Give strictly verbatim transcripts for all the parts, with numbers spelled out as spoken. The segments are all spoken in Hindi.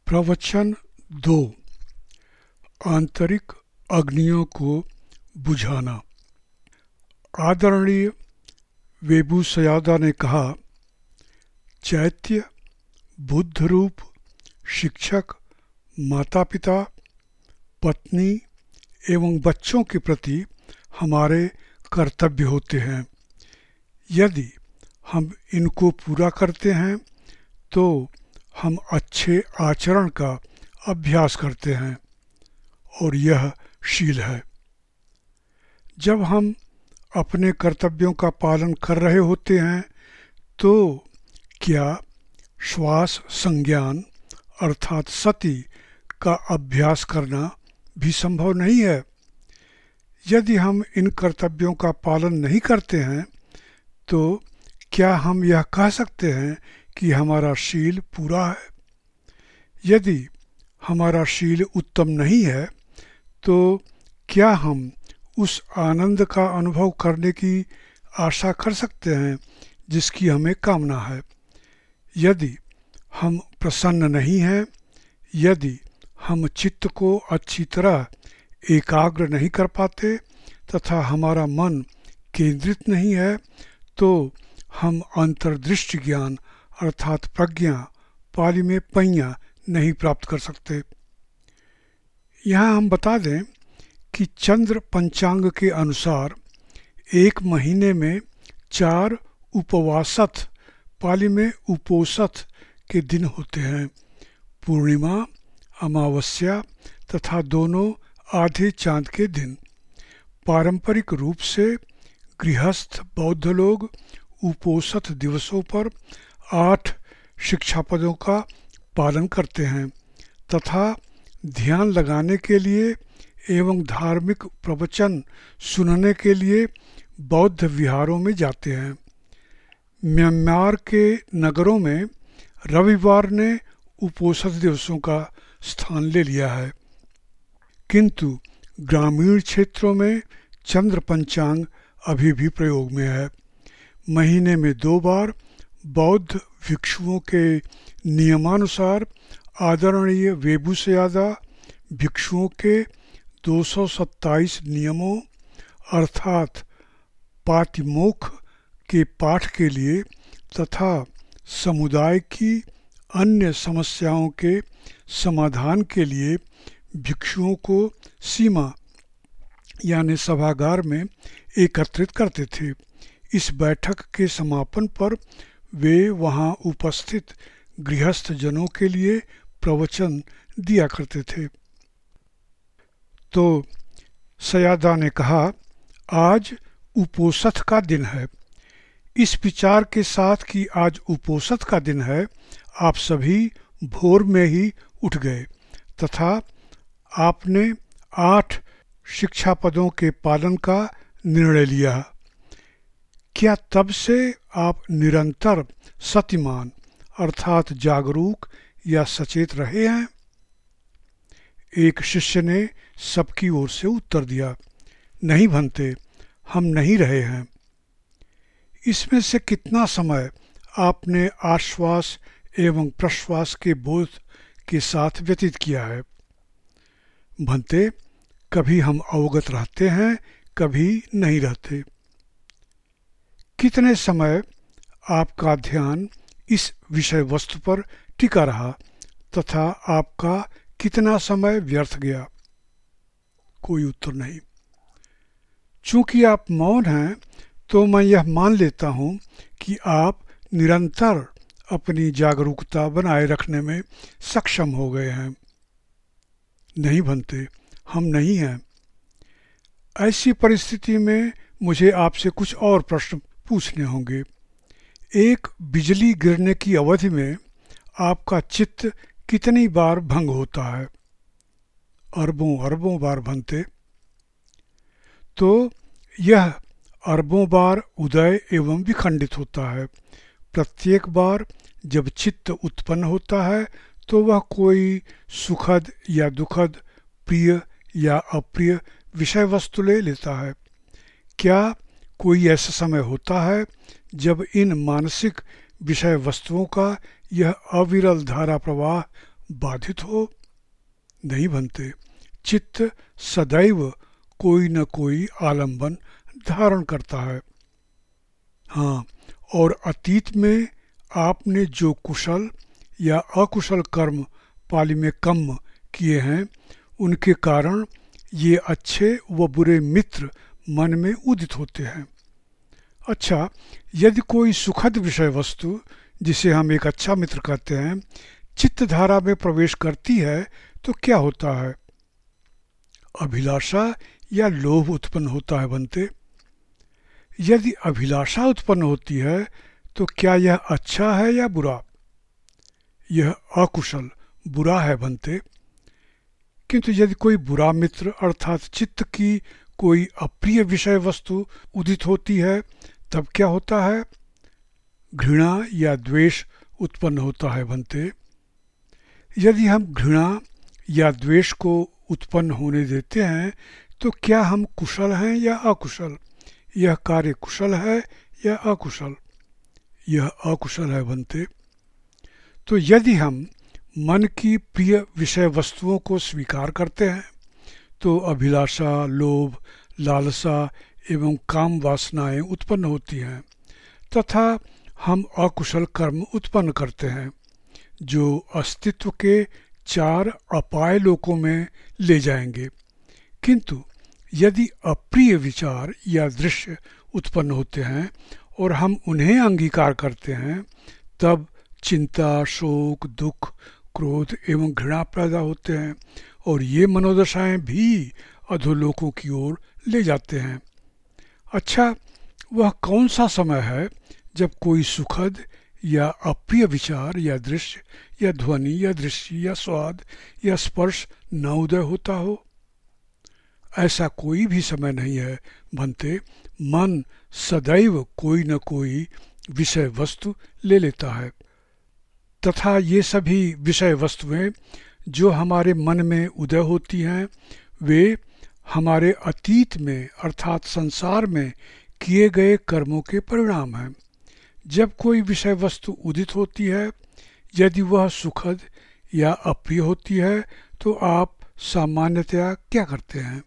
प्रवचन दो। आंतरिक अग्नियों को बुझाना। आदरणीय वेबूसयादा ने कहा, चैत्य बुद्ध रूप शिक्षक, माता पिता, पत्नी एवं बच्चों के प्रति हमारे कर्तव्य होते हैं। यदि हम इनको पूरा करते हैं तो हम अच्छे आचरण का अभ्यास करते हैं और यह शील है। जब हम अपने कर्तव्यों का पालन कर रहे होते हैं तो क्या श्वास संज्ञान अर्थात सति का अभ्यास करना भी संभव नहीं है? यदि हम इन कर्तव्यों का पालन नहीं करते हैं तो क्या हम यह कह सकते हैं कि हमारा शील पूरा है? यदि हमारा शील उत्तम नहीं है तो क्या हम उस आनंद का अनुभव करने की आशा कर सकते हैं जिसकी हमें कामना है? यदि हम प्रसन्न नहीं हैं, यदि हम चित्त को अच्छी तरह एकाग्र नहीं कर पाते तथा हमारा मन केंद्रित नहीं है तो हम अंतर्दृष्टि ज्ञान अर्थात प्रज्ञा पाली में पैया नहीं प्राप्त कर सकते। यहाँ हम बता दें कि चंद्र पंचांग के अनुसार एक महीने में चार उपवासत पाली में उपोषथ के दिन होते हैं, पूर्णिमा, अमावस्या तथा दोनों आधे चांद के दिन। पारंपरिक रूप से गृहस्थ बौद्ध लोग उपोषथ दिवसों पर आठ शिक्षापदों का पालन करते हैं तथा ध्यान लगाने के लिए एवं धार्मिक प्रवचन सुनने के लिए बौद्ध विहारों में जाते हैं। म्यांमार के नगरों में रविवार ने उपोषथ दिवसों का स्थान ले लिया है, किंतु ग्रामीण क्षेत्रों में चंद्र पंचांग अभी भी प्रयोग में है। महीने में दो बार बौद्ध भिक्षुओं के नियमानुसार आदरणीय वेबूसयादा भिक्षुओं के दो सौ सत्ताईस नियमों अर्थात पातिमोक्ष के पाठ के लिए तथा समुदाय की अन्य समस्याओं के समाधान के लिए भिक्षुओं को सीमा यानी सभागार में एकत्रित करते थे। इस बैठक के समापन पर वे वहां उपस्थित गृहस्थ जनों के लिए प्रवचन दिया करते थे। तो सयादा ने कहा, आज उपोषथ का दिन है। इस विचार के साथ कि आज उपोषथ का दिन है, आप सभी भोर में ही उठ गए तथा आपने आठ शिक्षापदों के पालन का निर्णय लिया। क्या तब से आप निरंतर सतिमान अर्थात जागरूक या सचेत रहे हैं? एक शिष्य ने सबकी ओर से उत्तर दिया, नहीं भंते, हम नहीं रहे हैं। इसमें से कितना समय आपने आश्वास एवं प्रश्वास के बोध के साथ व्यतीत किया है? भंते, कभी हम अवगत रहते हैं, कभी नहीं रहते। कितने समय आपका ध्यान इस विषय वस्तु पर टिका रहा तथा आपका कितना समय व्यर्थ गया? कोई उत्तर नहीं। चूंकि आप मौन हैं तो मैं यह मान लेता हूँ कि आप निरंतर अपनी जागरूकता बनाए रखने में सक्षम हो गए हैं। नहीं भंते, हम नहीं हैं। ऐसी परिस्थिति में मुझे आपसे कुछ और प्रश्न पूछने होंगे। एक बिजली गिरने की अवधि में आपका चित्त कितनी बार भंग होता है? अरबों अरबों बार भंते। तो यह अरबों बार उदय एवं विखंडित होता है। प्रत्येक बार जब चित्त उत्पन्न होता है तो वह कोई सुखद या दुखद, प्रिय या अप्रिय विषय वस्तु ले लेता है। क्या कोई ऐसा समय होता है जब इन मानसिक विषय वस्तुओं का यह अविरल धारा प्रवाह बाधित हो? नहीं बनते। चित्त सदैव कोई न कोई आलंबन धारण करता है। हाँ, और अतीत में आपने जो कुशल या अकुशल कर्म पाली में कम किए हैं, उनके कारण ये अच्छे व बुरे मित्र मन में उदित होते हैं। अच्छा, यदि कोई सुखद विषय वस्तु, जिसे हम एक अच्छा मित्र कहते हैं, चित्त धारा में प्रवेश करती है तो क्या होता है? अभिलाषा या लोभ उत्पन्न होता है बनते। यदि अभिलाषा उत्पन्न होती है तो क्या यह अच्छा है या बुरा? यह अकुशल, बुरा है बनते। किंतु यदि कोई बुरा मित्र अर्थात चित्त की कोई अप्रिय विषय वस्तु उदित होती है, तब क्या होता है? घृणा या द्वेष उत्पन्न होता है बनते। यदि हम घृणा या द्वेष को उत्पन्न होने देते हैं तो क्या हम कुशल हैं या अकुशल? यह कार्य कुशल है या अकुशल? यह अकुशल है बनते। तो यदि हम मन की प्रिय विषय वस्तुओं को स्वीकार करते हैं तो अभिलाषा, लोभ, लालसा एवं काम वासनाएं उत्पन्न होती हैं तथा हम अकुशल कर्म उत्पन्न करते हैं जो अस्तित्व के चार अपाय लोकों में ले जाएंगे। किंतु यदि अप्रिय विचार या दृश्य उत्पन्न होते हैं और हम उन्हें अंगीकार करते हैं, तब चिंता, शोक, दुख, क्रोध एवं घृणा पैदा होते हैं और ये मनोदशाएं भी अधोलोकों की ओर ले जाते हैं। अच्छा, वह कौन सा समय है जब कोई सुखद या अप्रिय विचार या दृश्य या ध्वनि या दृश्य या स्वाद या स्पर्श न उदय होता हो? ऐसा कोई भी समय नहीं है बनते। मन सदैव कोई न कोई विषय वस्तु ले लेता है तथा ये सभी विषय वस्तुएं जो हमारे मन में उदय होती हैं, वे हमारे अतीत में अर्थात संसार में किए गए कर्मों के परिणाम हैं। जब कोई विषय वस्तु उदित होती है, यदि वह सुखद या अप्रिय होती है, तो आप सामान्यतया क्या करते हैं?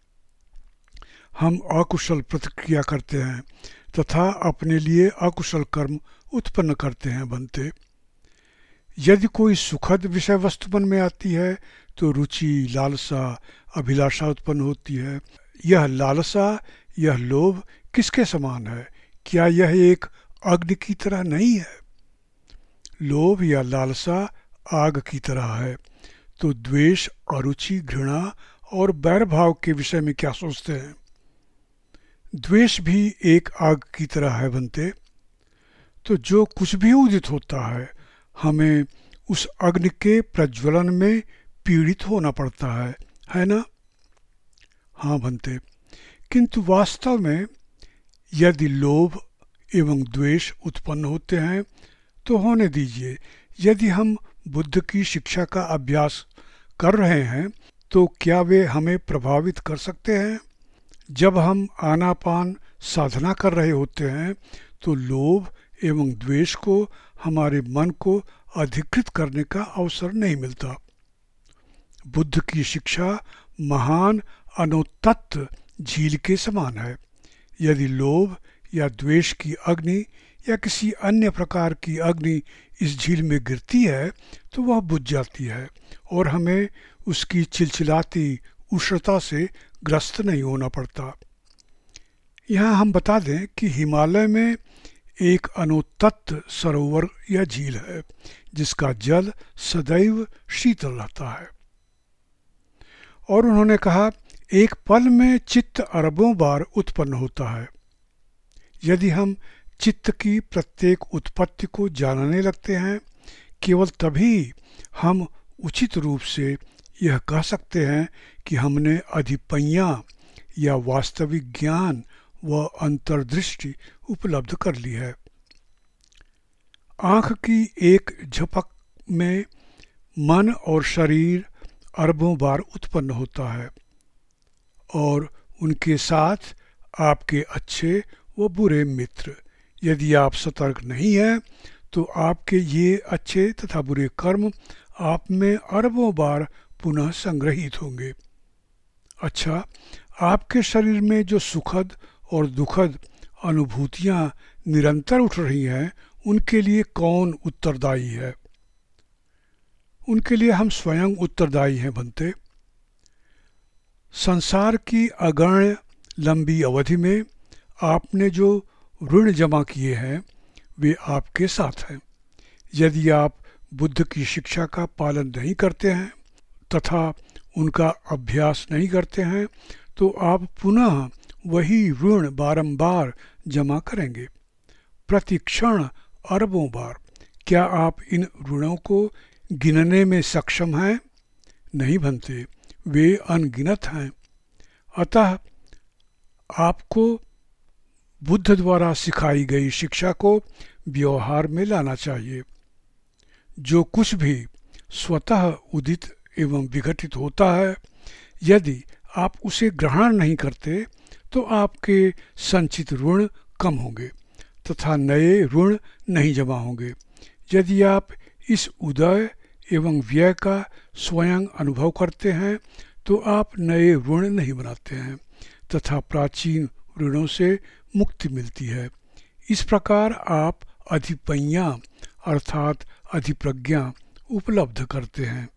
हम अकुशल प्रतिक्रिया करते हैं तथा अपने लिए अकुशल कर्म उत्पन्न करते हैं बनते। यदि कोई सुखद विषय वस्तु मन में आती है तो रुचि, लालसा, अभिलाषा उत्पन्न होती है। यह लालसा, यह लोभ किसके समान है? क्या यह एक अग्नि की तरह नहीं है? लोभ या लालसा आग की तरह है। तो द्वेष, अरुचि, घृणा और बैर भाव के विषय में क्या सोचते हैं? द्वेष भी एक आग की तरह है बनते। तो जो कुछ भी उदित होता है, हमें उस अग्नि के प्रज्वलन में पीड़ित होना पड़ता है, है ना? हाँ बनते। किंतु वास्तव में यदि लोभ एवं द्वेष उत्पन्न होते हैं तो होने दीजिए। यदि हम बुद्ध की शिक्षा का अभ्यास कर रहे हैं तो क्या वे हमें प्रभावित कर सकते हैं? जब हम आनापान साधना कर रहे होते हैं तो लोभ एवं द्वेष को हमारे मन को अधिकृत करने का अवसर नहीं मिलता। बुद्ध की शिक्षा महान अनुत्तप्त झील के समान है। यदि लोभ या द्वेष की अग्नि या किसी अन्य प्रकार की अग्नि इस झील में गिरती है तो वह बुझ जाती है और हमें उसकी चिलचिलाती उष्णता से ग्रस्त नहीं होना पड़ता। यहाँ हम बता दें कि हिमालय में एक अनुत्तप्त सरोवर या झील है जिसका जल सदैव शीतल रहता है। और उन्होंने कहा, एक पल में चित्त अरबों बार उत्पन्न होता है। यदि हम चित्त की प्रत्येक उत्पत्ति को जानने लगते हैं, केवल तभी हम उचित रूप से यह कह सकते हैं कि हमने अधिपज्ञा या वास्तविक ज्ञान व अंतर्दृष्टि उपलब्ध कर ली है। आँख की एक झपक में मन और शरीर अरबों बार उत्पन्न होता है और उनके साथ आपके अच्छे व बुरे मित्र। यदि आप सतर्क नहीं हैं तो आपके ये अच्छे तथा बुरे कर्म आप में अरबों बार पुनः संग्रहित होंगे। अच्छा, आपके शरीर में जो सुखद और दुखद अनुभूतियां निरंतर उठ रही हैं, उनके लिए कौन उत्तरदायी है? उनके लिए हम स्वयं उत्तरदायी हैं बनते। संसार की अगण्य लंबी अवधि में आपने जो ऋण जमा किए हैं वे आपके साथ हैं। यदि आप बुद्ध की शिक्षा का पालन नहीं करते हैं तथा उनका अभ्यास नहीं करते हैं तो आप पुनः वही ऋण बारंबार जमा करेंगे, प्रति क्षण अरबों बार। क्या आप इन ऋणों को गिनने में सक्षम हैं? नहीं बनते, वे अनगिनत हैं। अतः आपको बुद्ध द्वारा सिखाई गई शिक्षा को व्यवहार में लाना चाहिए। जो कुछ भी स्वतः उदित एवं विघटित होता है, यदि आप उसे ग्रहण नहीं करते तो आपके संचित ऋण कम होंगे तथा नए ऋण नहीं जमा होंगे। यदि आप इस उदय एवं व्यय का स्वयं अनुभव करते हैं तो आप नए ऋण नहीं बनाते हैं तथा प्राचीन ऋणों से मुक्ति मिलती है। इस प्रकार आप अधिपज्ञा अर्थात अधिप्रज्ञा उपलब्ध करते हैं।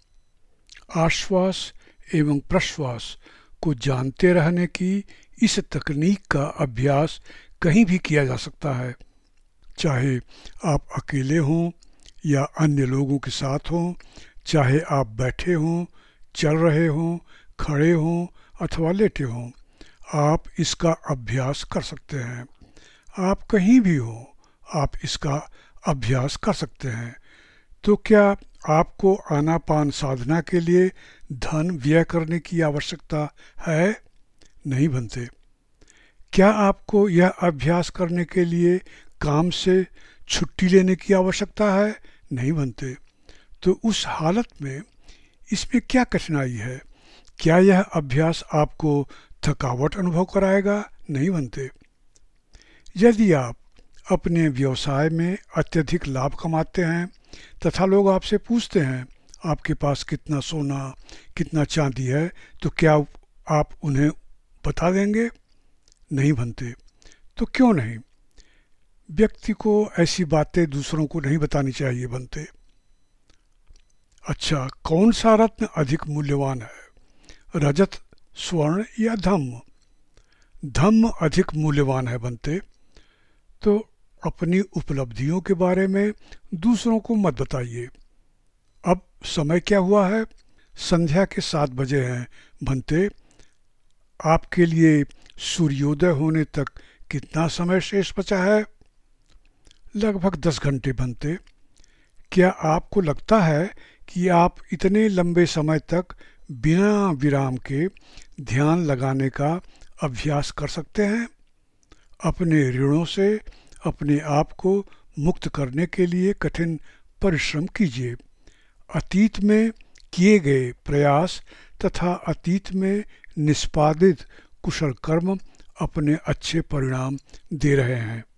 आश्वास एवं प्रश्वास को जानते रहने की इस तकनीक का अभ्यास कहीं भी किया जा सकता है, चाहे आप अकेले हों या अन्य लोगों के साथ हों, चाहे आप बैठे हों, चल रहे हों, खड़े हों अथवा लेटे हों, आप इसका अभ्यास कर सकते हैं। आप कहीं भी हो, आप इसका अभ्यास कर सकते हैं। तो क्या आपको आनापान साधना के लिए धन व्यय करने की आवश्यकता है? नहीं बनते। क्या आपको यह अभ्यास करने के लिए काम से छुट्टी लेने की आवश्यकता है? नहीं बनते। तो उस हालत में इसमें क्या कठिनाई है? क्या यह अभ्यास आपको थकावट अनुभव कराएगा? नहीं बनते। यदि आप अपने व्यवसाय में अत्यधिक लाभ कमाते हैं तथा लोग आपसे पूछते हैं आपके पास कितना सोना, कितना चांदी है, तो क्या आप उन्हें बता देंगे? नहीं बनते। तो क्यों नहीं? व्यक्ति को ऐसी बातें दूसरों को नहीं बतानी चाहिए बनते। अच्छा, कौन सा रत्न अधिक मूल्यवान है, रजत, स्वर्ण या धम्म? धम्म अधिक मूल्यवान है बनते। तो अपनी उपलब्धियों के बारे में दूसरों को मत बताइए। अब समय क्या हुआ है? संध्या के सात बजे हैं बनते। आपके लिए सूर्योदय होने तक कितना समय शेष बचा है? लगभग दस घंटे बनते। क्या आपको लगता है कि आप इतने लंबे समय तक बिना विराम के ध्यान लगाने का अभ्यास कर सकते हैं? अपने ऋणों से अपने आप को मुक्त करने के लिए कठिन परिश्रम कीजिए। अतीत में किए गए प्रयास तथा अतीत में निष्पादित कुशल कर्म अपने अच्छे परिणाम दे रहे हैं।